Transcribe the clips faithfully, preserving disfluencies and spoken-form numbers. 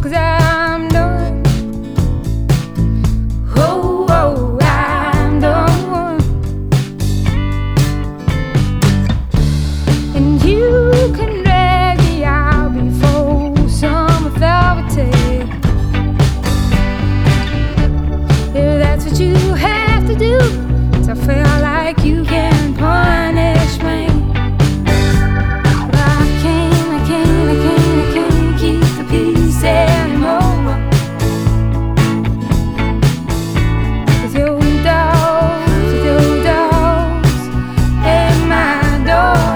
'cause I'm done. Oh, oh, I'm done. And you can drag me out before summer velvet take. If that's what you have to do to feel like you can punish me. But I can't, I can't, I can't, I can't keep the peace anymore. With your dogs, with your dogs at my door.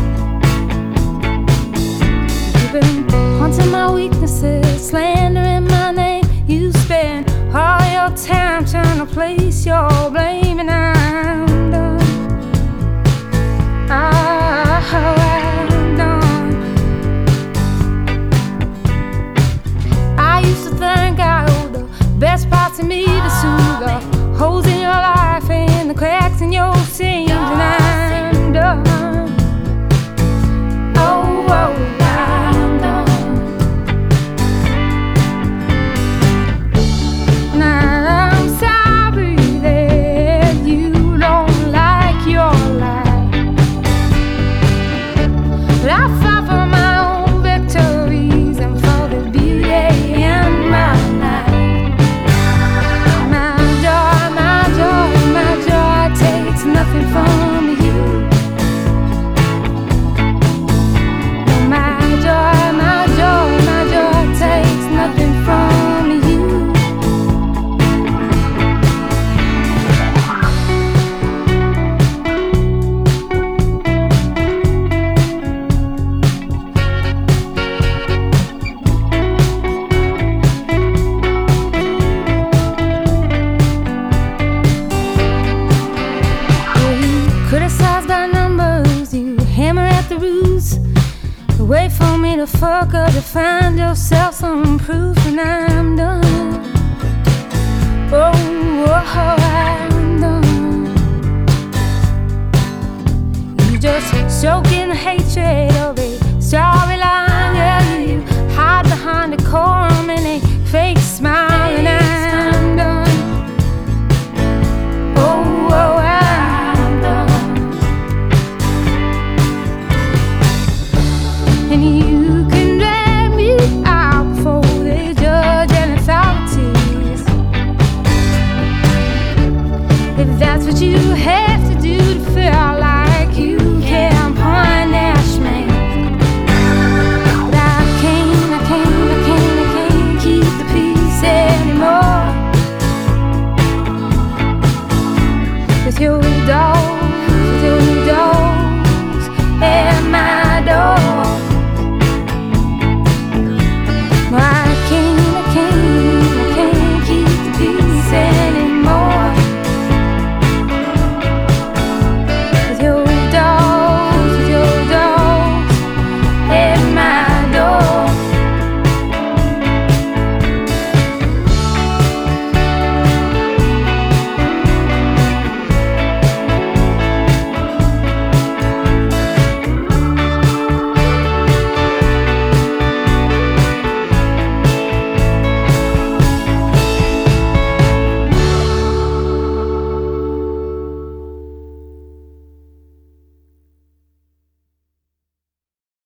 You've been haunting my weaknesses, slandering my name. You spend all your time trying to place your blame, and I'm done. Oh, I'm done. I used to think I owed the best parts of me to soothe the holes in your life and the cracks in your seams, and I'm done. Oh, oh, I'm done. Now I'm sorry that you don't like your life, but I fought for my own victories and for the beauty in my life. My joy, my joy, my joy takes nothing from you. No, my joy, my joy, my joy takes nothing from you. You criticize by numbers, you hammer at the roots. You wait for me to fuck up to find yourself some proof, and I'm done. Oh, oh, I'm done. You just soak in hatred